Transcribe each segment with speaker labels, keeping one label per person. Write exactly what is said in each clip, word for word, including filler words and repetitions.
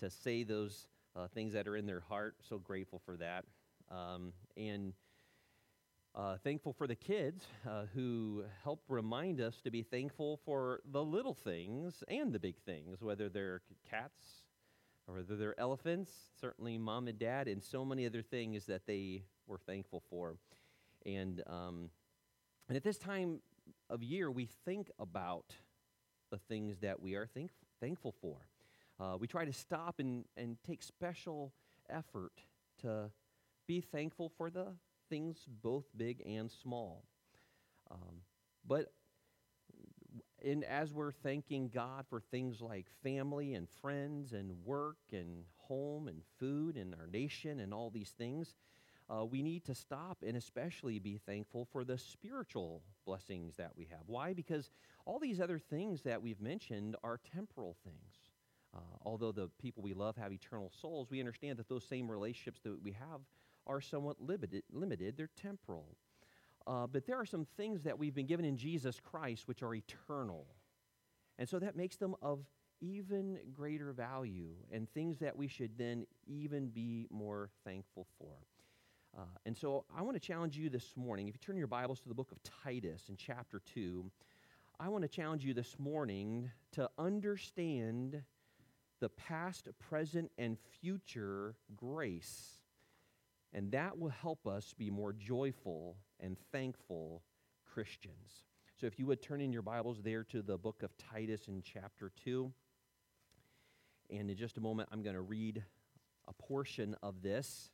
Speaker 1: to say those uh, things that are in their heart. So grateful for that. Um, and uh, thankful for the kids uh, who help remind us to be thankful for the little things and the big things, whether they're cats or whether they're elephants, certainly mom and dad, and so many other things that they were thankful for. And um, and at this time of year, we think about the things that we are thank- thankful for. Uh, we try to stop and, and take special effort to be thankful for the things both big and small. Um, but in, as we're thanking God for things like family and friends and work and home and food and our nation and all these things, uh, we need to stop and especially be thankful for the spiritual blessings that we have. Why? Because all these other things that we've mentioned are temporal things. Uh, although the people we love have eternal souls, we understand that those same relationships that we have are somewhat limited. limited. They're temporal. Uh, but there are some things that we've been given in Jesus Christ which are eternal. And so that makes them of even greater value and things that we should then even be more thankful for. Uh, and so I want to challenge you this morning. If you turn your Bibles to the book of Titus in chapter two, I want to challenge you this morning to understand the past, present, and future grace. And that will help us be more joyful and thankful Christians. So if you would turn in your Bibles there to the book of Titus in chapter two. And in just a moment, I'm going to read a portion of this.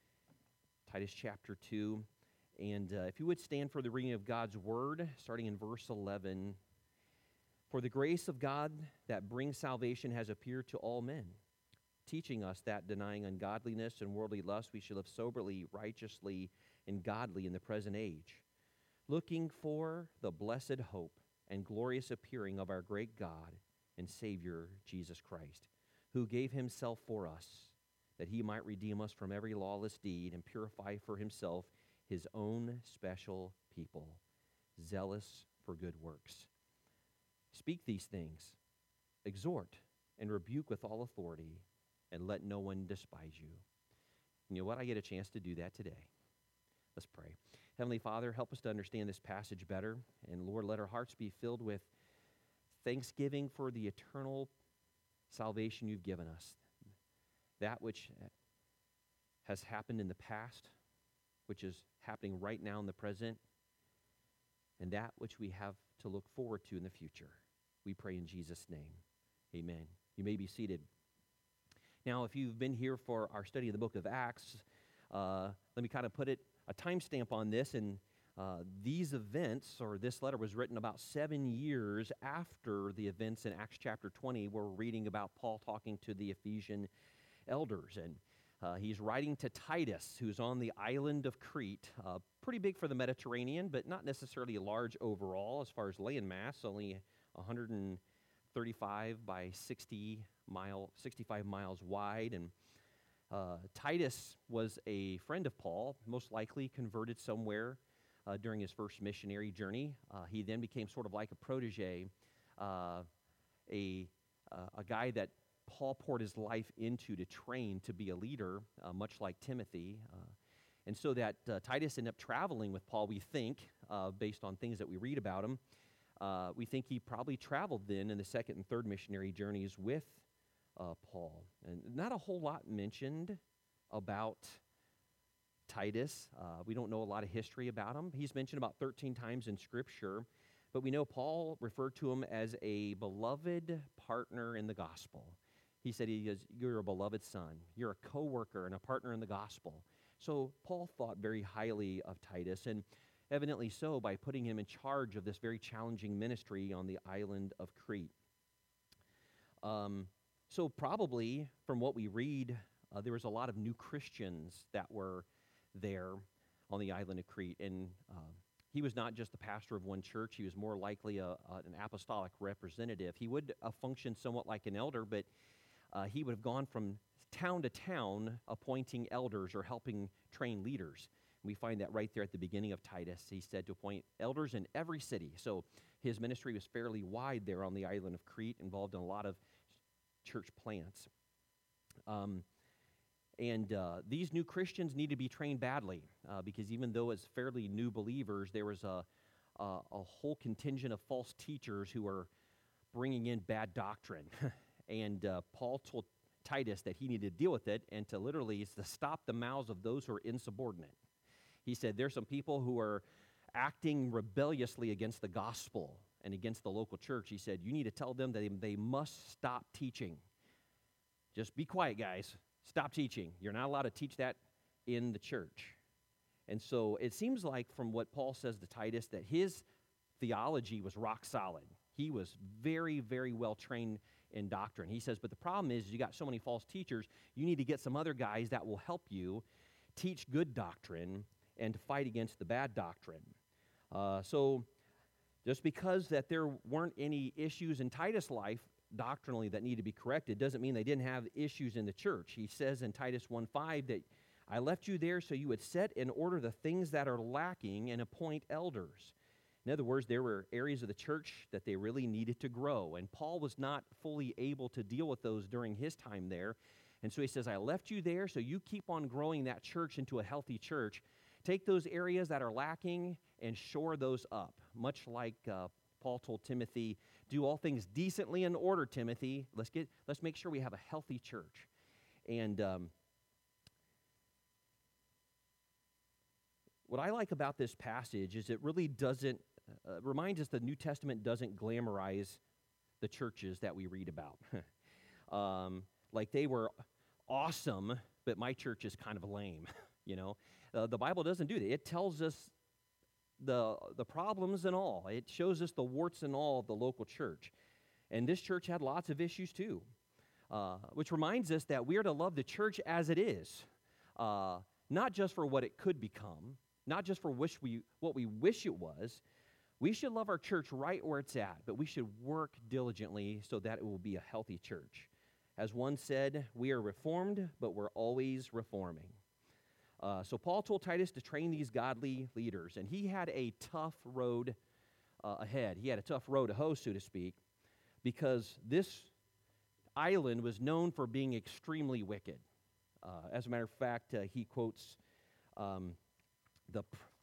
Speaker 1: Titus chapter two. And uh, if you would stand for the reading of God's word, starting in verse eleven. For the grace of God that brings salvation has appeared to all men, teaching us that denying ungodliness and worldly lust, we should live soberly, righteously, and godly in the present age, looking for the blessed hope and glorious appearing of our great God and Savior, Jesus Christ, who gave himself for us, that he might redeem us from every lawless deed and purify for himself his own special people, zealous for good works. Speak these things, exhort and rebuke with all authority, and let no one despise you. And you know what? I get a chance to do that today. Let's pray. Heavenly Father, help us to understand this passage better. And Lord, let our hearts be filled with thanksgiving for the eternal salvation you've given us. That which has happened in the past, which is happening right now in the present, and that which we have to look forward to in the future. We pray in Jesus' name. Amen. You may be seated. Now, if you've been here for our study of the book of Acts, uh, let me kind of put it a timestamp on this. And uh, these events, or this letter, was written about seven years after the events in Acts chapter twenty, where we're reading about Paul talking to the Ephesian elders. And uh, he's writing to Titus, who's on the island of Crete, uh, pretty big for the Mediterranean, but not necessarily large overall as far as land mass, only one hundred thirty-five by sixty mile, sixty-five miles wide. And uh, Titus was a friend of Paul, most likely converted somewhere uh, during his first missionary journey. Uh, he then became sort of like a protege, uh, a, uh, a guy that Paul poured his life into to train to be a leader, uh, much like Timothy. Uh, and so that uh, Titus ended up traveling with Paul, we think, uh, based on things that we read about him. Uh, we think he probably traveled then in the second and third missionary journeys with uh, Paul. And not a whole lot mentioned about Titus. Uh, we don't know a lot of history about him. He's mentioned about thirteen times in Scripture, but we know Paul referred to him as a beloved partner in the gospel. He said, he is, you're a beloved son. You're a co-worker and a partner in the gospel. So Paul thought very highly of Titus, and evidently so by putting him in charge of this very challenging ministry on the island of Crete. Um, so probably, from what we read, uh, there was a lot of new Christians that were there on the island of Crete. And uh, he was not just the pastor of one church. He was more likely a, a, an apostolic representative. He would uh, function somewhat like an elder, but uh, he would have gone from town to town appointing elders or helping train leaders. We find that right there at the beginning of Titus. He said to appoint elders in every city. So his ministry was fairly wide there on the island of Crete, involved in a lot of church plants. Um, and uh, these new Christians need to be trained badly uh, because even though as fairly new believers, there was a, a, a whole contingent of false teachers who are bringing in bad doctrine. and uh, Paul told Titus that he needed to deal with it and to literally is to stop the mouths of those who are insubordinate. He said there's some people who are acting rebelliously against the gospel and against the local church. He said you need to tell them that they, they must stop teaching. Just be quiet, guys. Stop teaching. You're not allowed to teach that in the church. And so it seems like from what Paul says to Titus that his theology was rock solid. He was very, very well trained in doctrine. He says, but the problem is you got so many false teachers, you need to get some other guys that will help you teach good doctrine and to fight against the bad doctrine. Uh, so just because that there weren't any issues in Titus' life doctrinally that need to be corrected doesn't mean they didn't have issues in the church. He says in Titus one five that I left you there so you would set in order the things that are lacking and appoint elders. In other words, there were areas of the church that they really needed to grow, and Paul was not fully able to deal with those during his time there. And so he says, I left you there so you keep on growing that church into a healthy church. Take those areas that are lacking and shore those up, much like uh, Paul told Timothy, do all things decently in order, Timothy. Let's get, let's make sure we have a healthy church. And um, what I like about this passage is it really doesn't, uh, reminds us the New Testament doesn't glamorize the churches that we read about. um, like they were awesome, but my church is kind of lame, you know. Uh, the Bible doesn't do that. It tells us the the problems and all. It shows us the warts and all of the local church. And this church had lots of issues too, uh, which reminds us that we are to love the church as it is, uh, not just for what it could become, not just for wish we what we wish it was. We should love our church right where it's at, but we should work diligently so that it will be a healthy church. As one said, we are reformed, but we're always reforming. Uh, so Paul told Titus to train these godly leaders, and he had a tough road uh, ahead. He had a tough road to hoe, so to speak, because this island was known for being extremely wicked. Uh, as a matter of fact, uh, he quotes um, the,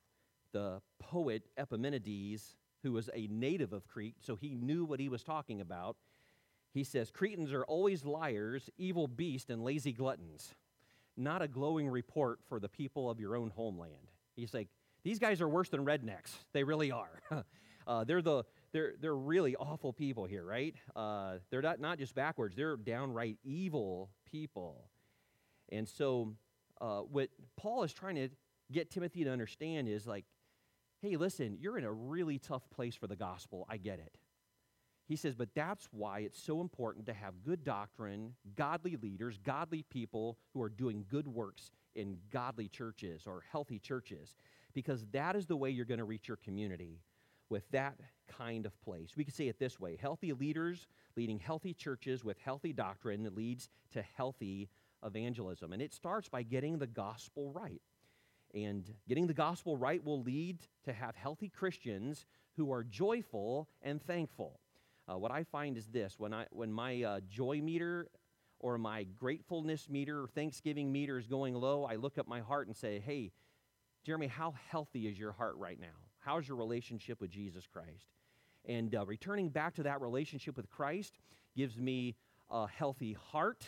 Speaker 1: the poet Epimenides, who was a native of Crete, so he knew what he was talking about. He says, Cretans are always liars, evil beasts, and lazy gluttons. Not a glowing report for the people of your own homeland. He's like, these guys are worse than rednecks. They really are. uh, they're the they're they're really awful people here, right? Uh, they're not not just backwards. They're downright evil people. And so, uh, what Paul is trying to get Timothy to understand is like, hey, listen, you're in a really tough place for the gospel. I get it. He says, but that's why it's so important to have good doctrine, godly leaders, godly people who are doing good works in godly churches or healthy churches, because that is the way you're going to reach your community, with that kind of place. We could say it this way: healthy leaders leading healthy churches with healthy doctrine leads to healthy evangelism. And it starts by getting the gospel right. And getting the gospel right will lead to have healthy Christians who are joyful and thankful. Uh, what I find is this: when I when my uh, joy meter or my gratefulness meter or Thanksgiving meter is going low, I look at my heart and say, hey, Jeremy, how healthy is your heart right now? How's your relationship with Jesus Christ? And uh, returning back to that relationship with Christ gives me a healthy heart,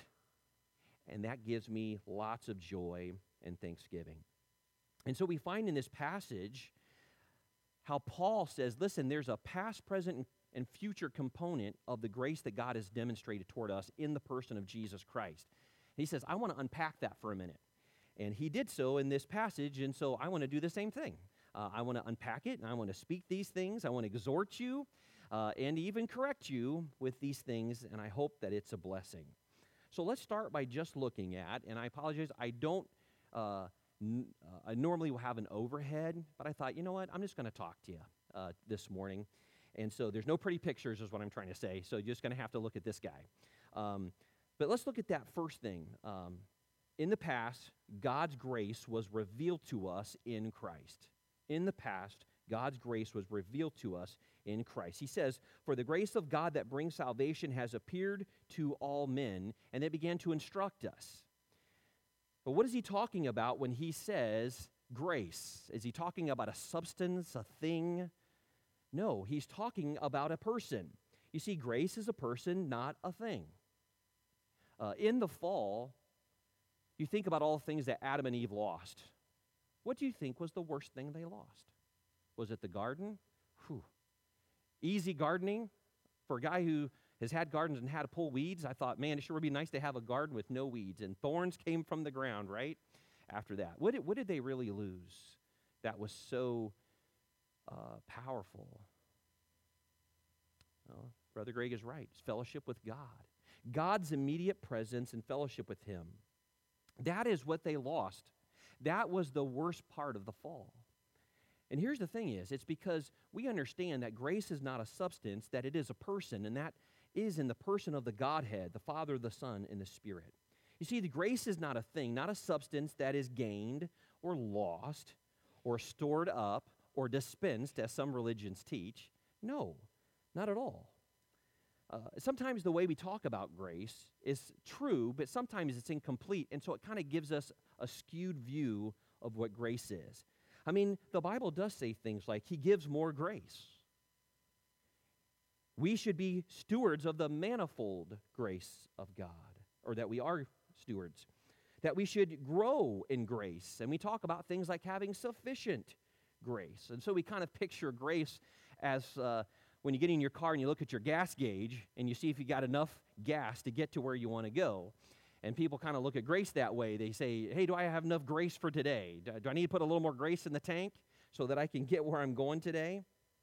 Speaker 1: and that gives me lots of joy and thanksgiving. And so we find in this passage how Paul says, listen, there's a past, present, and future component of the grace that God has demonstrated toward us in the person of Jesus Christ. He says, I want to unpack that for a minute. And he did so in this passage, and so I want to do the same thing. Uh, I want to unpack it, and I want to speak these things. I want to exhort you uh, and even correct you with these things, and I hope that it's a blessing. So let's start by just looking at, and I apologize, I don't, uh, n- uh, I normally will have an overhead, but I thought, you know what, I'm just going to talk to you uh, this morning. And so there's no pretty pictures is what I'm trying to say, so you're just going to have to look at this guy. Um, but let's look at that first thing. Um, in the past, God's grace was revealed to us in Christ. In the past, God's grace was revealed to us in Christ. He says, "For the grace of God that brings salvation has appeared to all men," and they began to instruct us. But what is he talking about when he says grace? Is he talking about a substance, a thing? No, he's talking about a person. You see, grace is a person, not a thing. Uh, in the fall, you think about all the things that Adam and Eve lost. What do you think was the worst thing they lost? Was it the garden? Whew. Easy gardening? For a guy who has had gardens and had to pull weeds, I thought, man, it sure would be nice to have a garden with no weeds. And thorns came from the ground, right? After that. What did, what did they really lose that was so uh, powerful? Well, Brother Greg is right. It's fellowship with God. God's immediate presence and fellowship with him. That is what they lost. That was the worst part of the fall. And here's the thing is, it's because we understand that grace is not a substance, that it is a person, and that is in the person of the Godhead, the Father, the Son, and the Spirit. You see, the grace is not a thing, not a substance that is gained or lost or stored up or dispensed, as some religions teach. No, not at all. Uh, sometimes the way we talk about grace is true, but sometimes it's incomplete, and so it kind of gives us a skewed view of what grace is. I mean, the Bible does say things like, he gives more grace. We should be stewards of the manifold grace of God, or that we are stewards. That we should grow in grace, and we talk about things like having sufficient grace. And so we kind of picture grace as uh, when you get in your car and you look at your gas gauge and you see if you got enough gas to get to where you want to go. And people kind of look at grace that way. They say, hey, do I have enough grace for today? Do, do I need to put a little more grace in the tank so that I can get where I'm going today?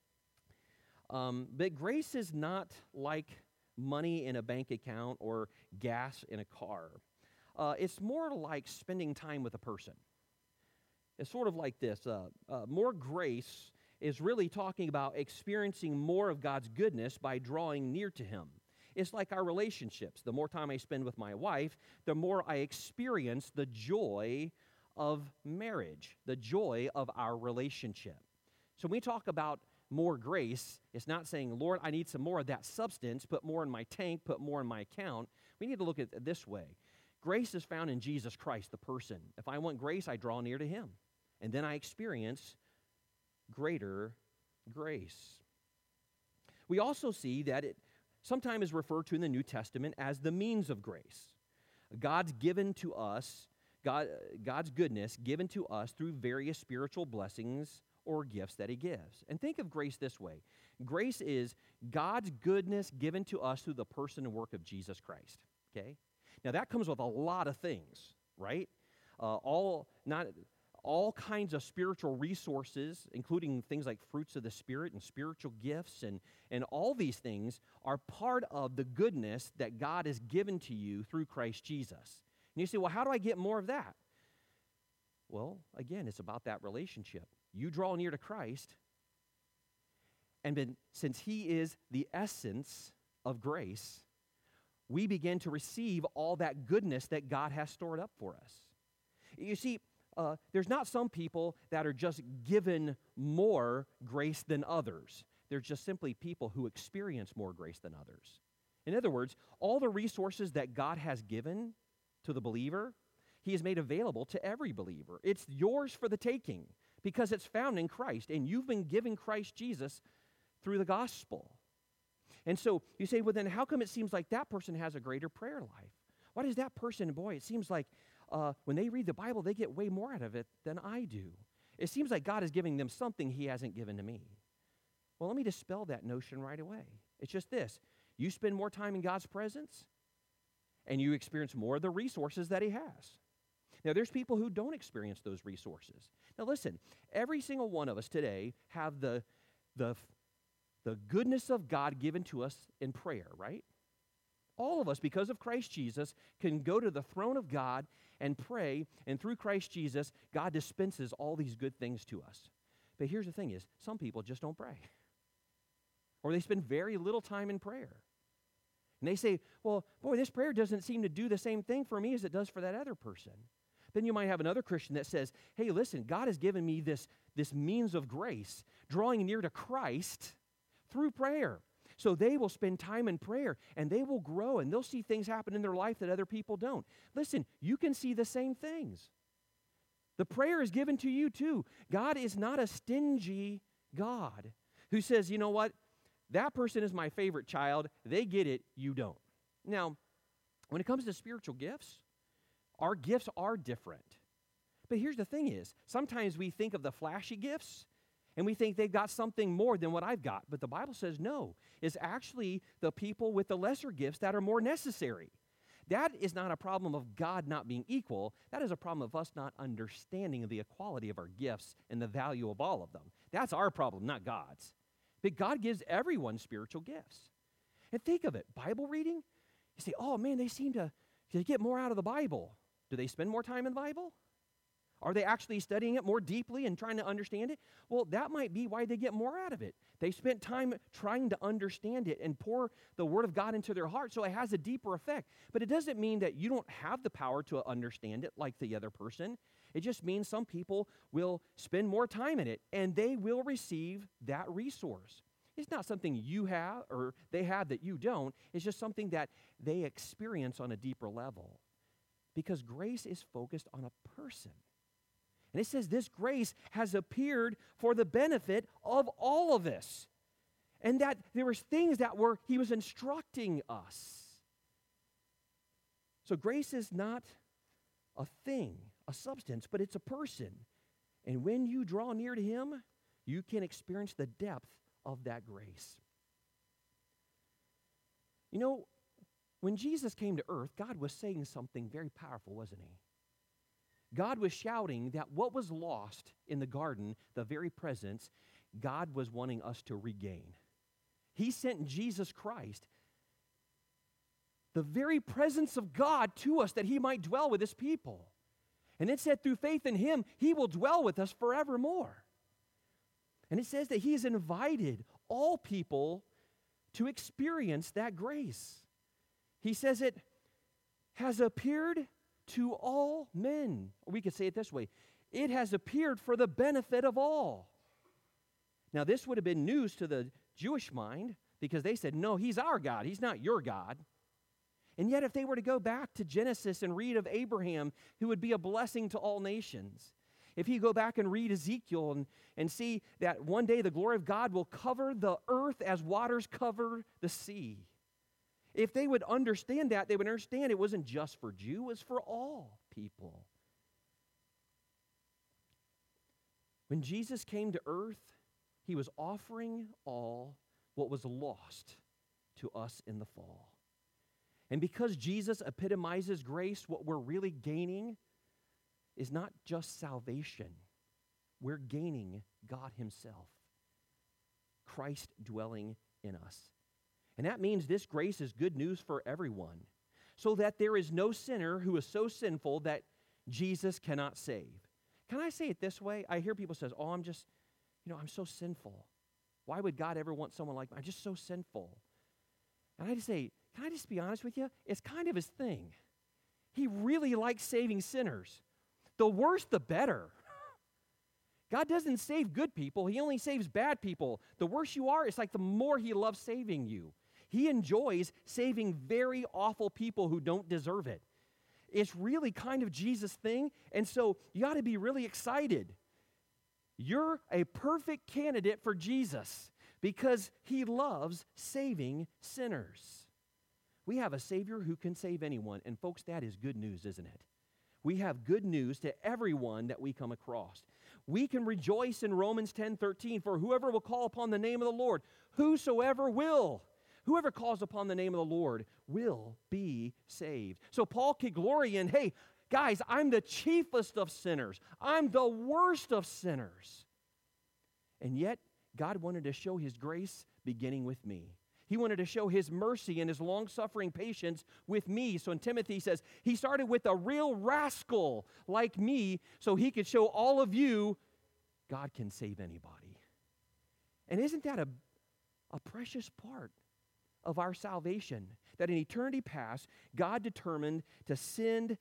Speaker 1: Um, but grace is not like money in a bank account or gas in a car. Uh, it's more like spending time with a person. It's sort of like this. Uh, uh, more grace is really talking about experiencing more of God's goodness by drawing near to him. It's like our relationships. The more time I spend with my wife, the more I experience the joy of marriage, the joy of our relationship. So when we talk about more grace, it's not saying, Lord, I need some more of that substance, put more in my tank, put more in my account. We need to look at it this way. Grace is found in Jesus Christ, the person. If I want grace, I draw near to him. And then I experience greater grace. We also see that it sometimes is referred to in the New Testament as the means of grace. God's given to us, God, God's goodness given to us through various spiritual blessings or gifts that he gives. And think of grace this way. Grace is God's goodness given to us through the person and work of Jesus Christ. Okay? Now that comes with a lot of things, right? Uh, all not all kinds of spiritual resources, including things like fruits of the Spirit and spiritual gifts, and, and all these things are part of the goodness that God has given to you through Christ Jesus. And you say, well, how do I get more of that? Well, again, it's about that relationship. You draw near to Christ, and then, since he is the essence of grace, we begin to receive all that goodness that God has stored up for us. You see, Uh, there's not some people that are just given more grace than others. They're just simply people who experience more grace than others. In other words, all the resources that God has given to the believer, he has made available to every believer. It's yours for the taking because it's found in Christ, and you've been given Christ Jesus through the gospel. And so you say, well, then how come it seems like that person has a greater prayer life? Why does that person, boy, it seems like Uh, when they read the Bible, they get way more out of it than I do. It seems like God is giving them something he hasn't given to me. Well, let me dispel that notion right away. It's just this. You spend more time in God's presence, and you experience more of the resources that he has. Now, there's people who don't experience those resources. Now, listen, every single one of us today have the, the, the goodness of God given to us in prayer, right? All of us, because of Christ Jesus, can go to the throne of God and pray, and through Christ Jesus, God dispenses all these good things to us. But here's the thing is, some people just don't pray. Or they spend very little time in prayer. And they say, well, boy, this prayer doesn't seem to do the same thing for me as it does for that other person. Then you might have another Christian that says, hey, listen, God has given me this, this means of grace, drawing near to Christ through prayer. So they will spend time in prayer, and they will grow, and they'll see things happen in their life that other people don't. Listen, you can see the same things. The prayer is given to you too. God is not a stingy God who says, you know what, that person is my favorite child. They get it, you don't. Now, when it comes to spiritual gifts, our gifts are different. But here's the thing is, sometimes we think of the flashy gifts, and we think they've got something more than what I've got. But the Bible says no. It's actually the people with the lesser gifts that are more necessary. That is not a problem of God not being equal. That is a problem of us not understanding the equality of our gifts and the value of all of them. That's our problem, not God's. But God gives everyone spiritual gifts. And think of it, Bible reading, you say, oh man, they seem to, to get more out of the Bible. Do they spend more time in the Bible? Are they actually studying it more deeply and trying to understand it? Well, that might be why they get more out of it. They spent time trying to understand it and pour the Word of God into their heart, so it has a deeper effect. But it doesn't mean that you don't have the power to understand it like the other person. It just means some people will spend more time in it, and they will receive that resource. It's not something you have or they have that you don't. It's just something that they experience on a deeper level. Because grace is focused on a person. And it says this grace has appeared for the benefit of all of us. And that there was things that were, he was instructing us. So grace is not a thing, a substance, but it's a person. And when you draw near to him, you can experience the depth of that grace. You know, when Jesus came to earth, God was saying something very powerful, wasn't he? God was shouting that what was lost in the garden, the very presence, God was wanting us to regain. He sent Jesus Christ, the very presence of God, to us that he might dwell with his people. And it said through faith in him, he will dwell with us forevermore. And it says that he has invited all people to experience that grace. He says it has appeared to all men. Or we could say it this way. It has appeared for the benefit of all. Now, this would have been news to the Jewish mind because they said, no, he's our God. He's not your God. And yet, if they were to go back to Genesis and read of Abraham, who would be a blessing to all nations, if you go back and read Ezekiel and, and see that one day the glory of God will cover the earth as waters cover the sea. If they would understand that, they would understand it wasn't just for Jew, it was for all people. When Jesus came to earth, he was offering all what was lost to us in the fall. And because Jesus epitomizes grace, what we're really gaining is not just salvation. We're gaining God himself, Christ dwelling in us. And that means this grace is good news for everyone, so that there is no sinner who is so sinful that Jesus cannot save. Can I say it this way? I hear people say, oh, I'm just, you know, I'm so sinful. Why would God ever want someone like me? I'm just so sinful. And I just say, can I just be honest with you? It's kind of his thing. He really likes saving sinners. The worse, the better. God doesn't save good people. He only saves bad people. The worse you are, it's like the more he loves saving you. He enjoys saving very awful people who don't deserve it. It's really kind of Jesus' thing, and so you ought to be really excited. You're a perfect candidate for Jesus because he loves saving sinners. We have a Savior who can save anyone, and folks, that is good news, isn't it? We have good news to everyone that we come across. We can rejoice in Romans ten thirteen, for whoever will call upon the name of the Lord, whosoever will, whoever calls upon the name of the Lord will be saved. So Paul could glory in, hey, guys, I'm the chiefest of sinners. I'm the worst of sinners. And yet, God wanted to show his grace beginning with me. He wanted to show his mercy and his long-suffering patience with me. So in Timothy he says, he started with a real rascal like me so he could show all of you God can save anybody. And isn't that a, a precious part of our salvation? That in eternity past, God determined to send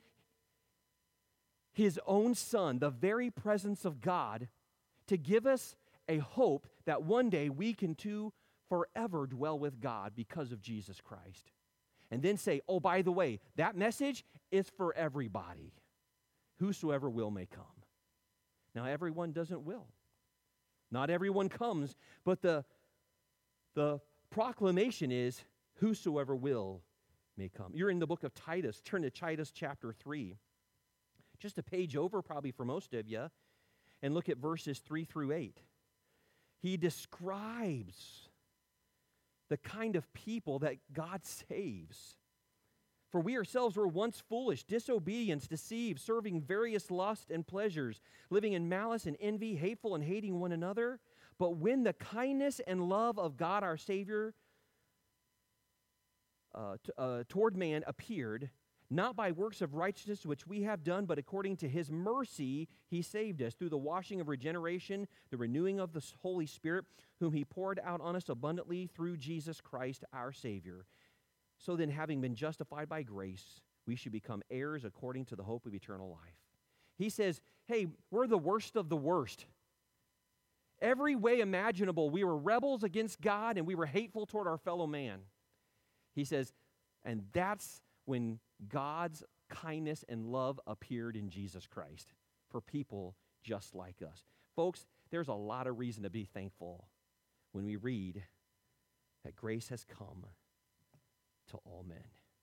Speaker 1: his own Son, the very presence of God, to give us a hope that one day we can too forever dwell with God because of Jesus Christ. And then say, oh, by the way, that message is for everybody. Whosoever will may come. Now, everyone doesn't will. Not everyone comes, but the, the proclamation is, whosoever will may come. You're in the book of Titus. Turn to Titus chapter three. Just a page over probably for most of you. And look at verses three through eight. He describes the kind of people that God saves. For we ourselves were once foolish, disobedient, deceived, serving various lusts and pleasures, living in malice and envy, hateful and hating one another. But when the kindness and love of God our Savior uh, t- uh, toward man appeared, not by works of righteousness which we have done, but according to his mercy he saved us through the washing of regeneration, the renewing of the Holy Spirit, whom he poured out on us abundantly through Jesus Christ our Savior. So then, having been justified by grace, we should become heirs according to the hope of eternal life. He says, hey, we're the worst of the worst. Every way imaginable, we were rebels against God and we were hateful toward our fellow man. He says, and that's when God's kindness and love appeared in Jesus Christ for people just like us. Folks, there's a lot of reason to be thankful when we read that grace has come to all men.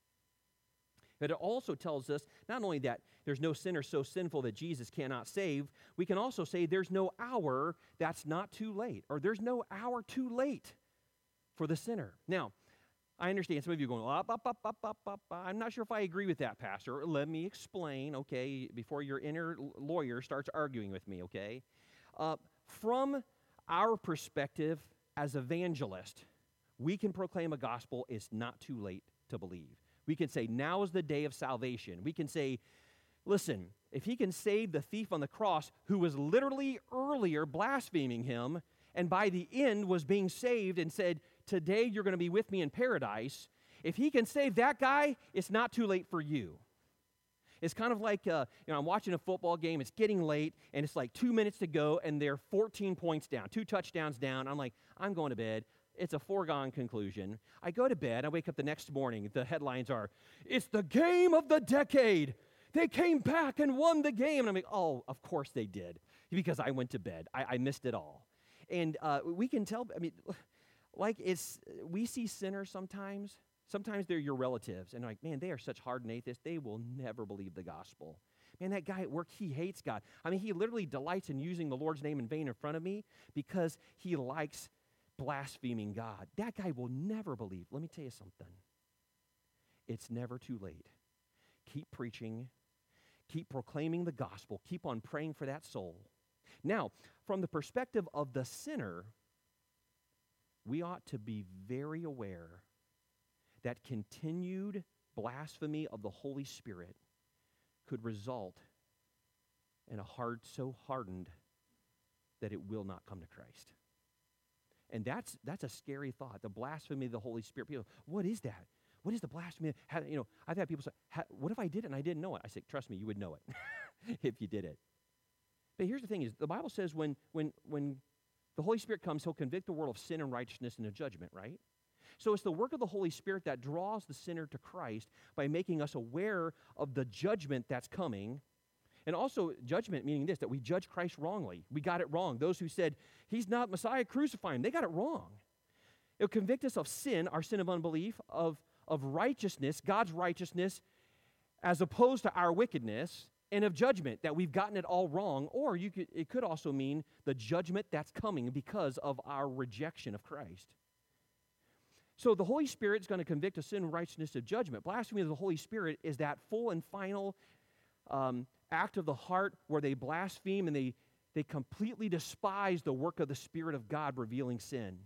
Speaker 1: But it also tells us not only that there's no sinner so sinful that Jesus cannot save, we can also say there's no hour that's not too late, or there's no hour too late for the sinner. Now, I understand some of you are going, up, up, up, up, up, up. I'm not sure if I agree with that, Pastor. Let me explain, okay, before your inner lawyer starts arguing with me, okay? Uh, from our perspective as evangelists, we can proclaim a gospel. It's not too late to believe. We can say, now is the day of salvation. We can say, listen, if he can save the thief on the cross who was literally earlier blaspheming him and by the end was being saved and said, today you're going to be with me in paradise, if he can save that guy, it's not too late for you. It's kind of like, uh, you know, I'm watching a football game, it's getting late, and it's like two minutes to go, and they're fourteen points down, two touchdowns down. I'm like, I'm going to bed. It's a foregone conclusion. I go to bed. I wake up the next morning. The headlines are, it's the game of the decade. They came back and won the game. And I'm like, oh, of course they did, because I went to bed. I, I missed it all. And uh, we can tell, I mean, like it's, we see sinners sometimes. Sometimes they're your relatives. And like, man, they are such hardened atheists. They will never believe the gospel. Man, that guy at work, he hates God. I mean, he literally delights in using the Lord's name in vain in front of me because he likes blaspheming God. That guy will never believe. Let me tell you something. It's never too late. Keep preaching. Keep proclaiming the gospel. Keep on praying for that soul. Now, from the perspective of the sinner, we ought to be very aware that continued blasphemy of the Holy Spirit could result in a heart so hardened that it will not come to Christ. And that's that's a scary thought, the blasphemy of the Holy Spirit. People, what is that? What is the blasphemy? How, you know, I've had people say, what if I did it and I didn't know it? I say, trust me, you would know it if you did it. But here's the thing is, the Bible says when, when, when the Holy Spirit comes, he'll convict the world of sin and righteousness and of judgment, right? So it's the work of the Holy Spirit that draws the sinner to Christ by making us aware of the judgment that's coming. And also judgment meaning this, that we judge Christ wrongly. We got it wrong. Those who said, he's not Messiah, crucify him. They got it wrong. It'll convict us of sin, our sin of unbelief, of, of righteousness, God's righteousness, as opposed to our wickedness, and of judgment, that we've gotten it all wrong. Or you could, it could also mean the judgment that's coming because of our rejection of Christ. So the Holy Spirit is going to convict of sin and righteousness of judgment. Blasphemy of the Holy Spirit is that full and final um, act of the heart where they blaspheme and they, they completely despise the work of the Spirit of God revealing sin.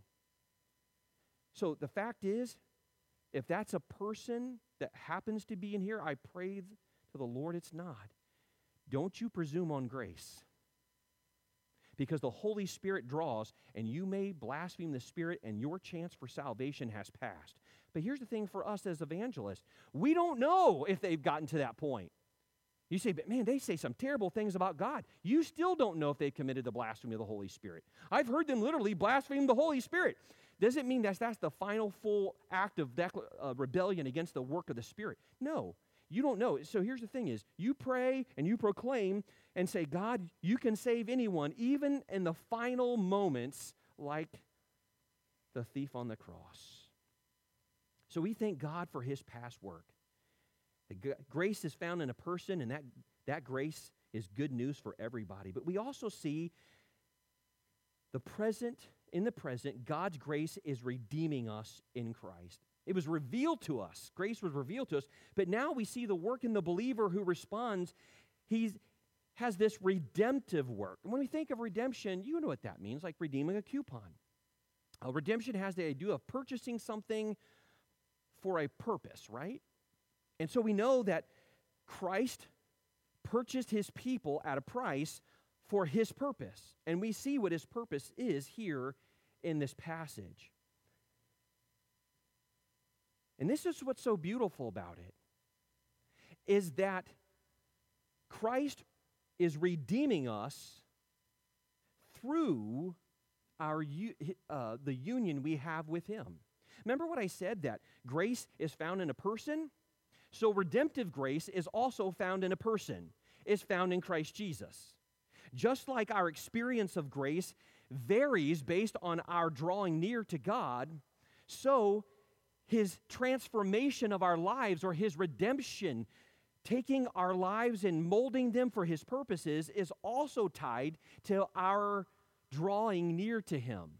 Speaker 1: So the fact is, if that's a person that happens to be in here, I pray to the Lord it's not. Don't you presume on grace. Because the Holy Spirit draws, and you may blaspheme the Spirit, and your chance for salvation has passed. But here's the thing for us as evangelists. We don't know if they've gotten to that point. You say, but man, they say some terrible things about God. You still don't know if they've committed the blasphemy of the Holy Spirit. I've heard them literally blaspheme the Holy Spirit. doesn't mean that that's the final full act of decla- uh, rebellion against the work of the Spirit. No, you don't know. So here's the thing is, you pray and you proclaim and say, God, you can save anyone, even in the final moments, like the thief on the cross. So we thank God for his past work. The g- grace is found in a person, and that, that grace is good news for everybody. But we also see the present, in the present, God's grace is redeeming us in Christ. It was revealed to us. Grace was revealed to us. But now we see the work in the believer who responds. He has this redemptive work. And when we think of redemption, you know what that means, like redeeming a coupon. Uh, redemption has the idea of purchasing something for a purpose, right? And so we know that Christ purchased his people at a price for his purpose. And we see what his purpose is here in this passage. And this is what's so beautiful about it, is that Christ is redeeming us through our uh, the union we have with him. Remember what I said, that grace is found in a person? So redemptive grace is also found in a person. It's found in Christ Jesus. Just like our experience of grace varies based on our drawing near to God, so his transformation of our lives, or his redemption, taking our lives and molding them for his purposes, is also tied to our drawing near to him.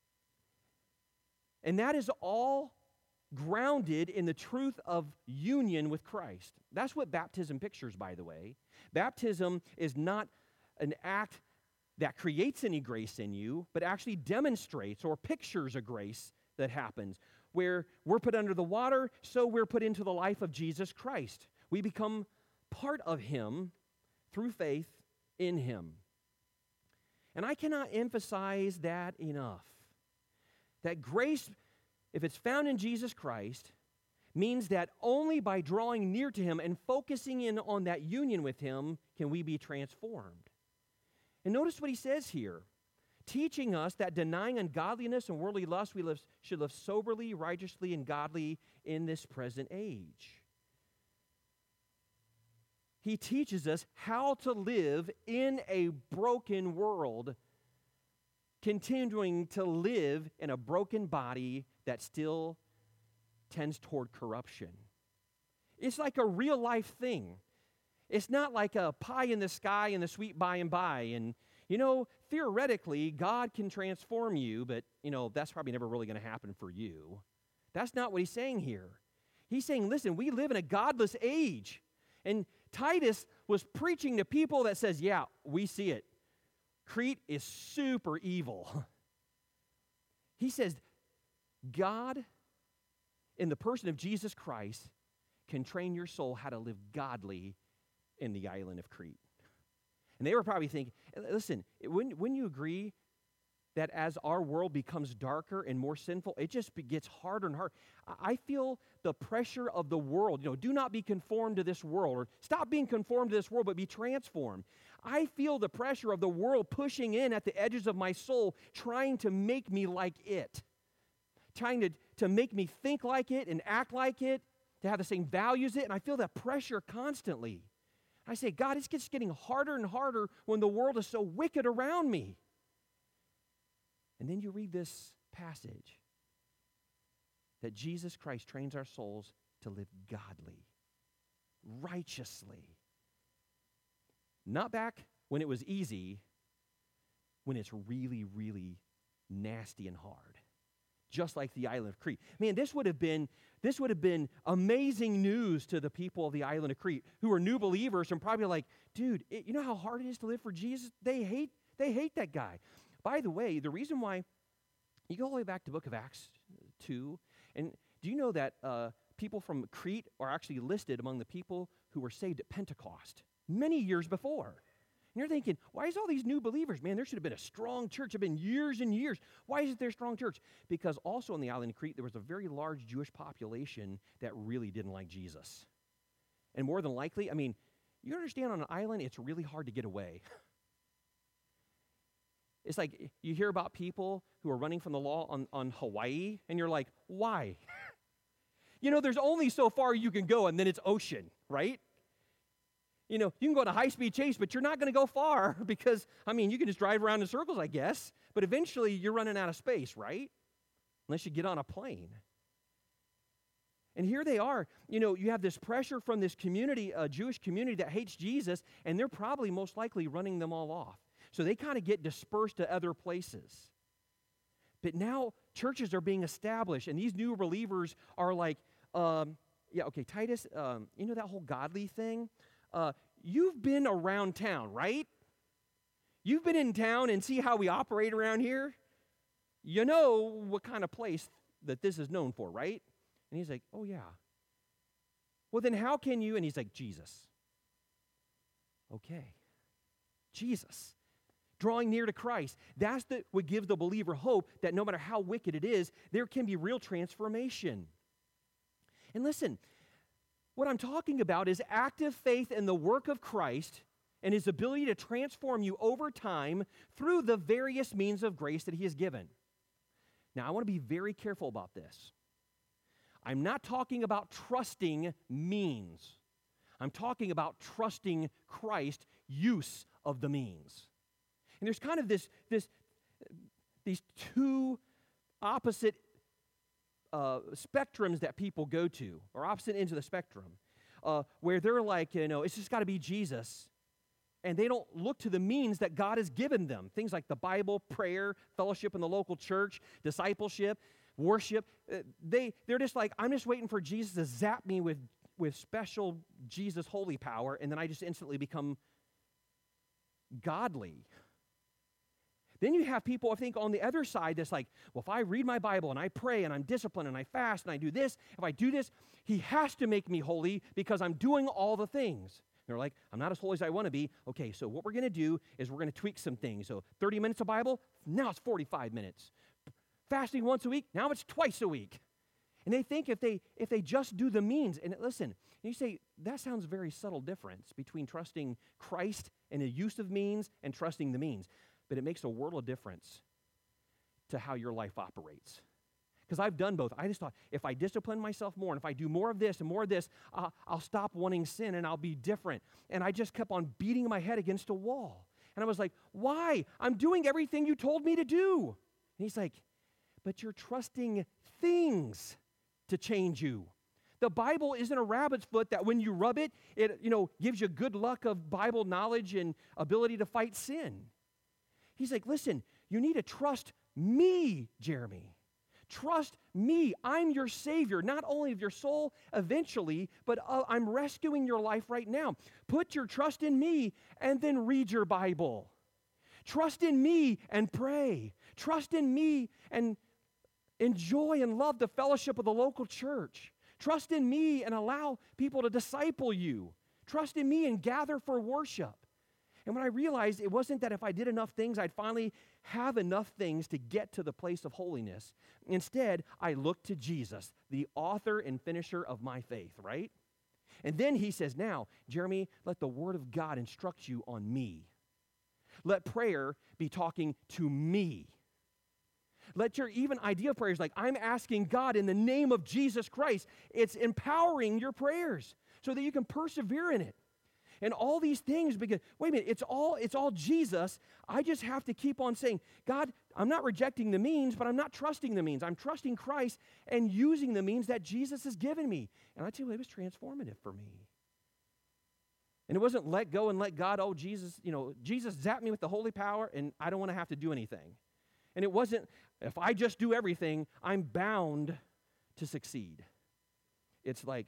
Speaker 1: And that is all grounded in the truth of union with Christ. That's what baptism pictures, by the way. Baptism is not an act that creates any grace in you, but actually demonstrates or pictures a grace that happens. Where we're put under the water, so we're put into the life of Jesus Christ. We become part of him through faith in him. And I cannot emphasize that enough. That grace, if it's found in Jesus Christ, means that only by drawing near to him and focusing in on that union with him can we be transformed. And notice what he says here, teaching us that denying ungodliness and worldly lust, we live, should live soberly, righteously, and godly in this present age. He teaches us how to live in a broken world, continuing to live in a broken body that still tends toward corruption. It's like a real life thing. It's not like a pie in the sky and the sweet by and by. And, you know, theoretically, God can transform you, but, you know, that's probably never really going to happen for you. That's not what he's saying here. He's saying, listen, we live in a godless age. And Titus was preaching to people that says, yeah, we see it. Crete is super evil. He says, God, in the person of Jesus Christ, can train your soul how to live godly in the island of Crete. And they were probably thinking, listen, wouldn't, wouldn't you agree that as our world becomes darker and more sinful, it just gets harder and harder? I feel the pressure of the world. You know, do not be conformed to this world, or stop being conformed to this world, but be transformed. I feel the pressure of the world pushing in at the edges of my soul, trying to make me like it, trying to, to make me think like it and act like it, to have the same values as it, and I feel that pressure constantly. I say, God, it's just getting harder and harder when the world is so wicked around me. And then you read this passage that Jesus Christ trains our souls to live godly, righteously. Not back when it was easy, when it's really, really nasty and hard. Just like the island of Crete. Man, this would have been this would have been amazing news to the people of the island of Crete who are new believers and probably like, dude, it, you know how hard it is to live for Jesus? They hate they hate that guy. By the way, the reason why, you go all the way back to the book of Acts two, and do you know that uh, people from Crete are actually listed among the people who were saved at Pentecost many years before? And you're thinking, why is all these new believers? Man, there should have been a strong church. It's been years and years. Why isn't there a strong church? Because also on the island of Crete, there was a very large Jewish population that really didn't like Jesus. And more than likely, I mean, you understand on an island, it's really hard to get away. It's like you hear about people who are running from the law on, on Hawaii, and you're like, why? You know, there's only so far you can go, and then it's ocean, right? You know, you can go on a high-speed chase, but you're not going to go far because, I mean, you can just drive around in circles, I guess, but eventually you're running out of space, right? Unless you get on a plane. And here they are. You know, you have this pressure from this community, a Jewish community that hates Jesus, and they're probably most likely running them all off. So they kind of get dispersed to other places. But now churches are being established, and these new believers are like, um, yeah, okay, Titus, um, you know that whole godly thing? Uh, you've been around town, right? You've been in town and see how we operate around here? You know what kind of place that this is known for, right? And he's like, oh, yeah. Well, then how can you? And he's like, Jesus. Okay. Jesus. Drawing near to Christ. That's the, what gives the believer hope that no matter how wicked it is, there can be real transformation. And listen, what I'm talking about is active faith in the work of Christ and his ability to transform you over time through the various means of grace that he has given. Now, I want to be very careful about this. I'm not talking about trusting means. I'm talking about trusting Christ's use of the means. And there's kind of this, this these two opposite uh, spectrums that people go to, or opposite ends of the spectrum, uh, where they're like, you know, it's just got to be Jesus. And they don't look to the means that God has given them. Things like the Bible, prayer, fellowship in the local church, discipleship, worship. Uh, they, they're just like, I'm just waiting for Jesus to zap me with, with special Jesus holy power, and then I just instantly become godly. Then you have people, I think, on the other side that's like, well, if I read my Bible and I pray and I'm disciplined and I fast and I do this, if I do this, he has to make me holy because I'm doing all the things. They're like, I'm not as holy as I want to be. Okay, so what we're going to do is we're going to tweak some things. So thirty minutes of Bible, now it's forty-five minutes. Fasting once a week, now it's twice a week. And they think if they if they just do the means, and listen, you say, that sounds a very subtle difference between trusting Christ and the use of means and trusting the means. But it makes a world of difference to how your life operates. Because I've done both. I just thought, if I discipline myself more, and if I do more of this and more of this, uh, I'll stop wanting sin and I'll be different. And I just kept on beating my head against a wall. And I was like, why? I'm doing everything you told me to do. And he's like, but you're trusting things to change you. The Bible isn't a rabbit's foot that when you rub it, it you know gives you good luck of Bible knowledge and ability to fight sin. He's like, listen, you need to trust me, Jeremy. Trust me. I'm your Savior, not only of your soul eventually, but uh, I'm rescuing your life right now. Put your trust in me and then read your Bible. Trust in me and pray. Trust in me and enjoy and love the fellowship of the local church. Trust in me and allow people to disciple you. Trust in me and gather for worship. And when I realized it wasn't that if I did enough things, I'd finally have enough things to get to the place of holiness. Instead, I looked to Jesus, the author and finisher of my faith, right? And then he says, now, Jeremy, let the word of God instruct you on me. Let prayer be talking to me. Let your even idea of prayers like, I'm asking God in the name of Jesus Christ. It's empowering your prayers so that you can persevere in it. And all these things, because, wait a minute, it's all, it's all Jesus. I just have to keep on saying, God, I'm not rejecting the means, but I'm not trusting the means. I'm trusting Christ and using the means that Jesus has given me. And I tell you, it was transformative for me. And it wasn't let go and let God, oh, Jesus, you know, Jesus zapped me with the holy power, and I don't want to have to do anything. And it wasn't, if I just do everything, I'm bound to succeed. It's like,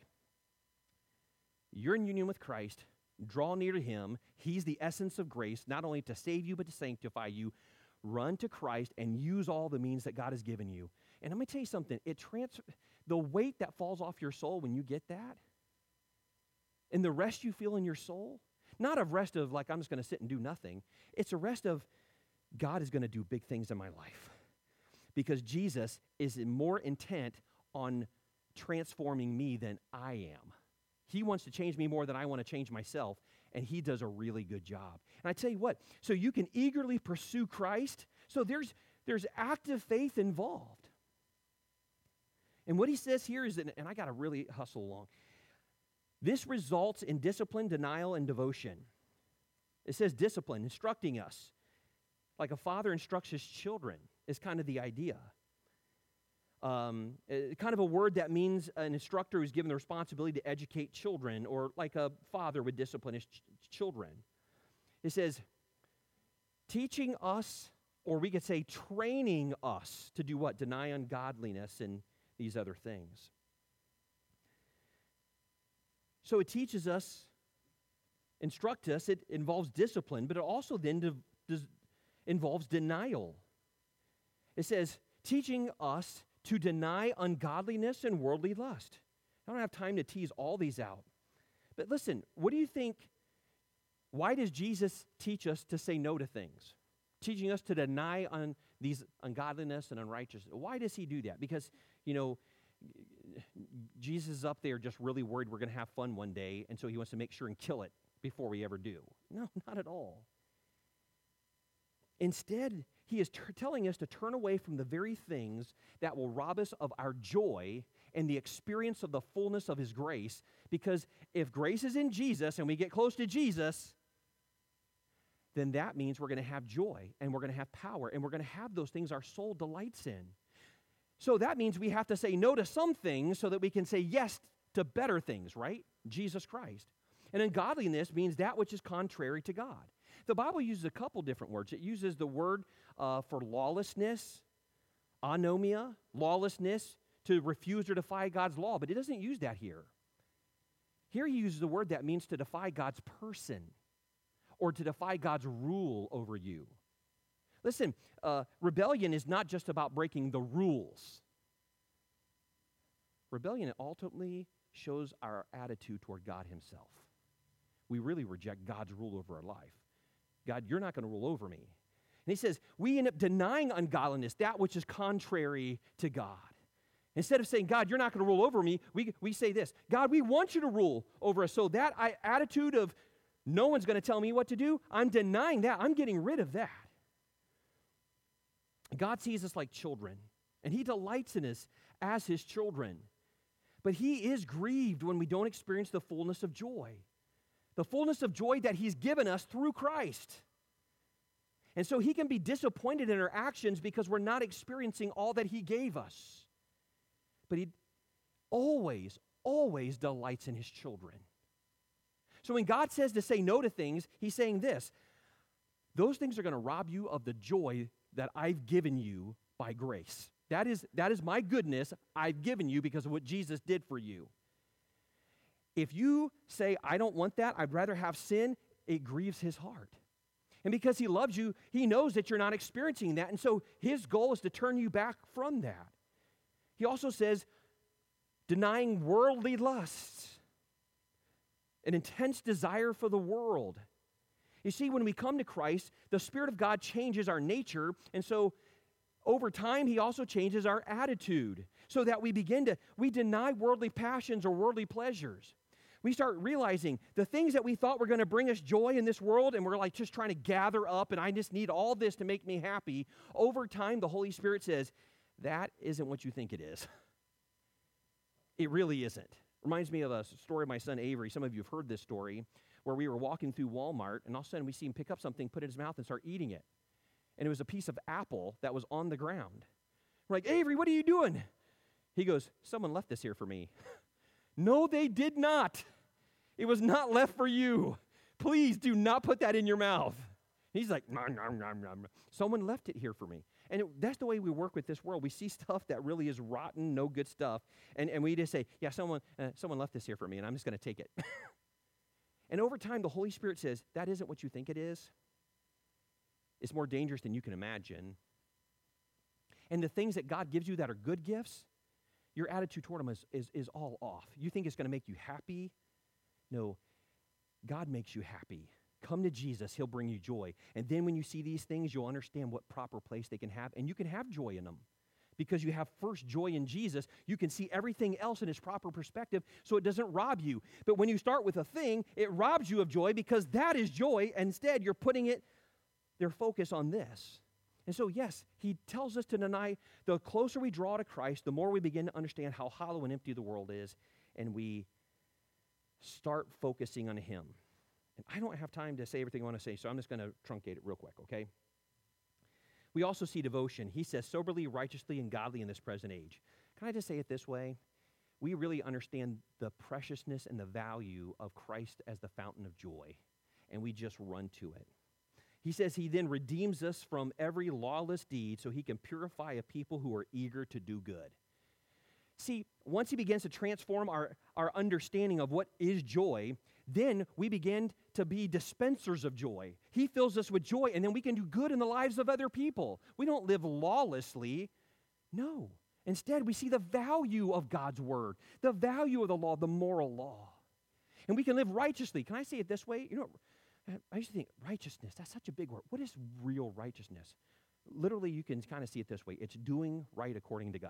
Speaker 1: you're in union with Christ. Draw near to him. He's the essence of grace, not only to save you, but to sanctify you. Run to Christ and use all the means that God has given you. And let me tell you something. It trans- the weight that falls off your soul when you get that, and the rest you feel in your soul, not a rest of like, I'm just going to sit and do nothing. It's a rest of, God is going to do big things in my life. Because Jesus is more intent on transforming me than I am. He wants to change me more than I want to change myself. and he does a really good job. And I tell you what, so you can eagerly pursue Christ. So there's, there's active faith involved. And what he says here is, that, and I got to really hustle along, this results in discipline, denial, and devotion. It says discipline, instructing us. Like a father instructs his children is kind of the idea. Um, kind of a word that means an instructor who's given the responsibility to educate children, or like a father would discipline his ch- children. It says, teaching us, or we could say training us to do what? Deny ungodliness and these other things. So it teaches us, instructs us, it involves discipline, but it also then de- does, involves denial. It says, teaching us to deny ungodliness and worldly lust. I don't have time to tease all these out. But listen, what do you think, why does Jesus teach us to say no to things? Teaching us to deny on these ungodliness and unrighteousness. Why does he do that? Because, you know, Jesus is up there just really worried we're going to have fun one day, and so he wants to make sure and kill it before we ever do. No, not at all. Instead, he is t- telling us to turn away from the very things that will rob us of our joy and the experience of the fullness of his grace, because if grace is in Jesus and we get close to Jesus, then that means we're going to have joy and we're going to have power and we're going to have those things our soul delights in. So that means we have to say no to some things so that we can say yes to better things, right? Jesus Christ. And ungodliness means that which is contrary to God. The Bible uses a couple different words. It uses the word uh, for lawlessness, anomia, lawlessness, to refuse or defy God's law, but it doesn't use that here. Here he uses the word that means to defy God's person or to defy God's rule over you. Listen, uh, rebellion is not just about breaking the rules. Rebellion ultimately shows our attitude toward God himself. We really reject God's rule over our life. God, you're not going to rule over me. And he says, we end up denying ungodliness, that which is contrary to God. Instead of saying, God, you're not going to rule over me, we, we say this, God, we want you to rule over us. So that I, attitude of no one's going to tell me what to do, I'm denying that. I'm getting rid of that. God sees us like children, and he delights in us as his children. But he is grieved when we don't experience the fullness of joy. The fullness of joy that he's given us through Christ. And so he can be disappointed in our actions because we're not experiencing all that he gave us. But he always, always delights in his children. So when God says to say no to things, he's saying this, those things are going to rob you of the joy that I've given you by grace. That is, that is my goodness I've given you because of what Jesus did for you. If you say, I don't want that, I'd rather have sin, it grieves his heart. And because he loves you, he knows that you're not experiencing that. And so his goal is to turn you back from that. He also says, denying worldly lusts, an intense desire for the world. You see, when we come to Christ, the Spirit of God changes our nature, and so over time, he also changes our attitude so that we begin to, we deny worldly passions or worldly pleasures. We start realizing the things that we thought were going to bring us joy in this world, and we're like just trying to gather up, and I just need all this to make me happy. Over time, the Holy Spirit says, that isn't what you think it is. It really isn't. Reminds me of a story of my son Avery. Some of you have heard this story, where we were walking through Walmart, and all of a sudden we see him pick up something, put it in his mouth, and start eating it. And it was a piece of apple that was on the ground. We're like, Avery, what are you doing? He goes, someone left this here for me. No, they did not. It was not left for you. Please do not put that in your mouth. He's like, nom, nom, nom, nom. Someone left it here for me. And it, that's the way we work with this world. We see stuff that really is rotten, no good stuff, and, and we just say, yeah, someone, uh, someone left this here for me, and I'm just going to take it. And over time, the Holy Spirit says, that isn't what you think it is. It's more dangerous than you can imagine. And the things that God gives you that are good gifts, your attitude toward them is, is, is all off. You think it's going to make you happy? No, God makes you happy. Come to Jesus, he'll bring you joy. And then when you see these things, you'll understand what proper place they can have, and you can have joy in them. Because you have first joy in Jesus, you can see everything else in its proper perspective so it doesn't rob you. But when you start with a thing, it robs you of joy because that is joy. Instead, you're putting it, their focus on this. And so, yes, he tells us to deny, the closer we draw to Christ, the more we begin to understand how hollow and empty the world is, and we start focusing on him. And I don't have time to say everything I want to say, so I'm just going to truncate it real quick, okay? We also see devotion. He says, soberly, righteously, and godly in this present age. Can I just say it this way? We really understand the preciousness and the value of Christ as the fountain of joy, and we just run to it. He says he then redeems us from every lawless deed so he can purify a people who are eager to do good. See, once he begins to transform our, our understanding of what is joy, then we begin to be dispensers of joy. He fills us with joy, and then we can do good in the lives of other people. We don't live lawlessly. No. Instead, we see the value of God's word, the value of the law, the moral law. And we can live righteously. Can I say it this way? You know, I used to think righteousness, that's such a big word. What is real righteousness? Literally, you can kind of see it this way. It's doing right according to God.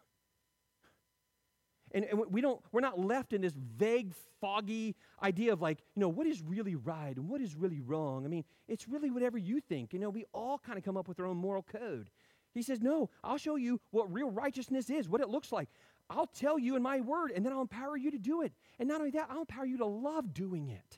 Speaker 1: And, and we don't, we're not left in this vague, foggy idea of like, you know, what is really right and what is really wrong? I mean, it's really whatever you think. You know, we all kind of come up with our own moral code. He says, no, I'll show you what real righteousness is, what it looks like. I'll tell you in my word, and then I'll empower you to do it. And not only that, I'll empower you to love doing it.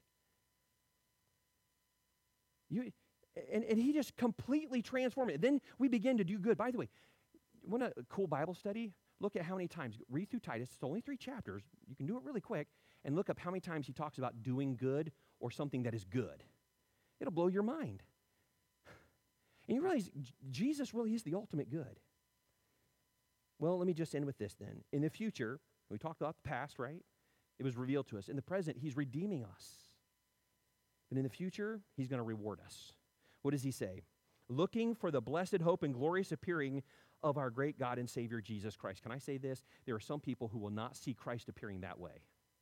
Speaker 1: You, and, and he just completely transformed it. Then we begin to do good. By the way, you want a cool Bible study? Look at how many times, read through Titus, it's only three chapters, you can do it really quick, and look up how many times he talks about doing good or something that is good. It'll blow your mind. And you realize J- Jesus really is the ultimate good. Well, let me just end with this then. In the future, we talked about the past, right? It was revealed to us. In the present, he's redeeming us. But in the future, he's going to reward us. What does he say? Looking for the blessed hope and glorious appearing of our great God and Savior, Jesus Christ. Can I say this? There are some people who will not see Christ appearing that way.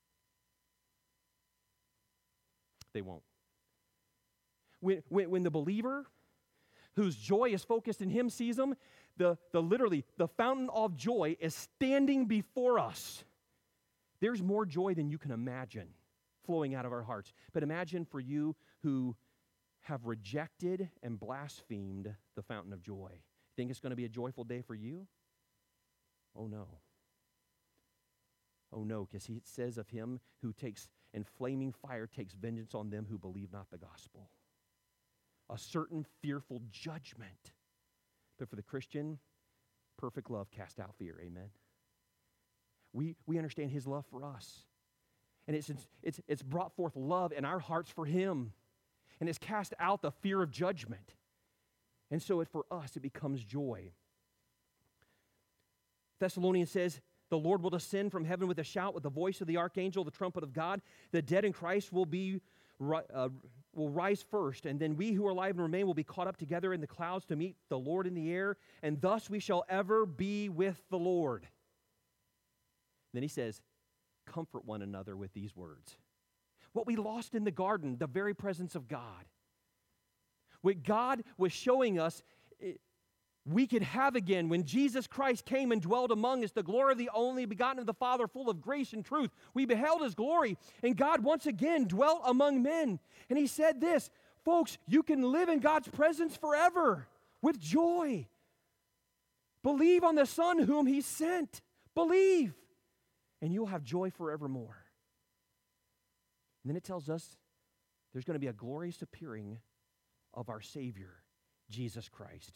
Speaker 1: They won't. When, when, when the believer whose joy is focused in him sees him, the, the literally, the fountain of joy is standing before us. There's more joy than you can imagine flowing out of our hearts. But imagine for you who have rejected and blasphemed the fountain of joy. Think it's going to be a joyful day for you? Oh, no. Oh, no, because he says of him who takes, in flaming fire, takes vengeance on them who believe not the gospel. A certain fearful judgment. But for the Christian, perfect love casts out fear. Amen. We, we understand his love for us. And it's, it's, it's brought forth love in our hearts for him. And it's cast out the fear of judgment. And so it, for us, it becomes joy. Thessalonians says, the Lord will descend from heaven with a shout, with the voice of the archangel, the trumpet of God. The dead in Christ will be uh, will rise first, and then we who are alive and remain will be caught up together in the clouds to meet the Lord in the air, and thus we shall ever be with the Lord. Then he says, comfort one another with these words. What we lost in the garden, the very presence of God. What God was showing us, it, we could have again when Jesus Christ came and dwelled among us, the glory of the only begotten of the Father, full of grace and truth. We beheld his glory, and God once again dwelt among men. And he said this, folks, you can live in God's presence forever with joy. Believe on the Son whom he sent. Believe, and you'll have joy forevermore. And then it tells us there's going to be a glorious appearing of our Savior, Jesus Christ.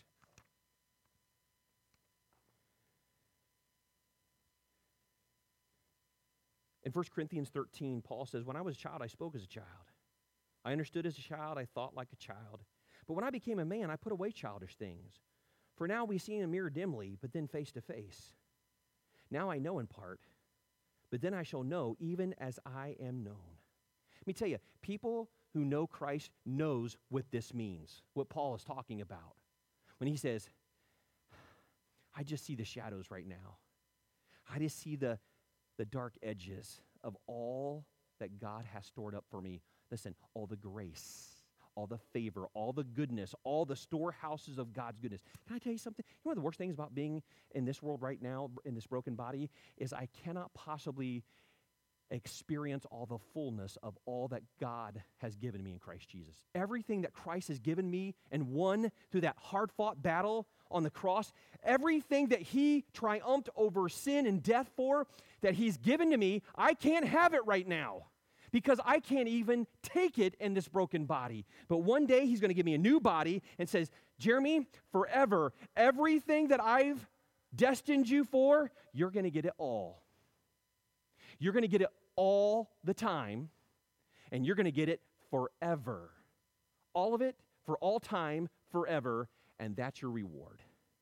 Speaker 1: In First Corinthians thirteen, Paul says, when I was a child, I spoke as a child. I understood as a child, I thought like a child. But when I became a man, I put away childish things. For now we see in a mirror dimly, but then face to face. Now I know in part, but then I shall know even as I am known. Let me tell you, people who know Christ knows what this means, what Paul is talking about. When he says, I just see the shadows right now. I just see the, the dark edges of all that God has stored up for me. Listen, all the grace, all the favor, all the goodness, all the storehouses of God's goodness. Can I tell you something? You know, one of the worst things about being in this world right now, in this broken body, is I cannot possibly experience all the fullness of all that God has given me in Christ Jesus. Everything that Christ has given me and won through that hard-fought battle on the cross, everything that he triumphed over sin and death for, that he's given to me, I can't have it right now because I can't even take it in this broken body. But one day he's going to give me a new body and says, Jeremy, forever, everything that I've destined you for, you're going to get it all. You're going to get it all the time, and you're going to get it forever. All of it for all time, forever, and that's your reward.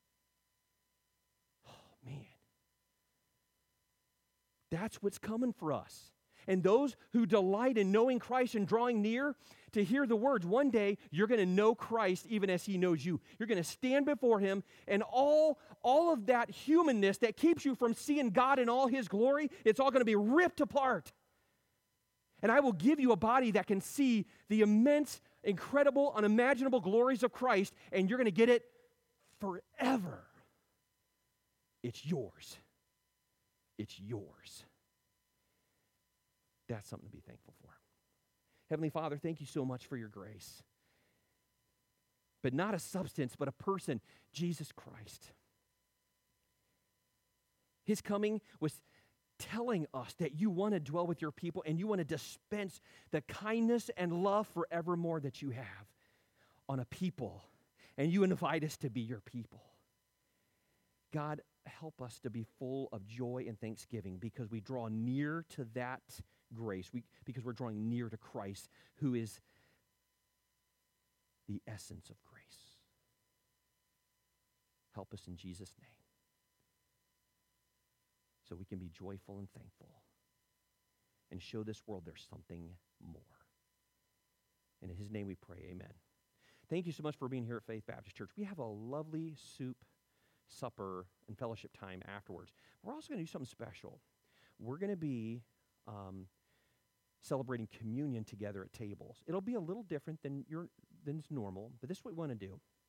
Speaker 1: Oh, man. That's what's coming for us. And those who delight in knowing Christ and drawing near to hear the words, one day you're going to know Christ even as he knows you. You're going to stand before him, and all, all of that humanness that keeps you from seeing God in all his glory, it's all going to be ripped apart. And I will give you a body that can see the immense, incredible, unimaginable glories of Christ, and you're going to get it forever. It's yours. It's yours. That's something to be thankful for. Heavenly Father, thank you so much for your grace. But not a substance, but a person, Jesus Christ. His coming was telling us that you want to dwell with your people and you want to dispense the kindness and love forevermore that you have on a people. And you invite us to be your people. God, help us to be full of joy and thanksgiving because we draw near to that grace, we, because we're drawing near to Christ, who is the essence of grace. Help us in Jesus' name so we can be joyful and thankful and show this world there's something more. And in his name we pray, amen. Thank you so much for being here at Faith Baptist Church. We have a lovely soup, supper, and fellowship time afterwards. We're also going to do something special. We're going to be um, celebrating communion together at tables. It'll be a little different than your than is normal, but this is what we want to do.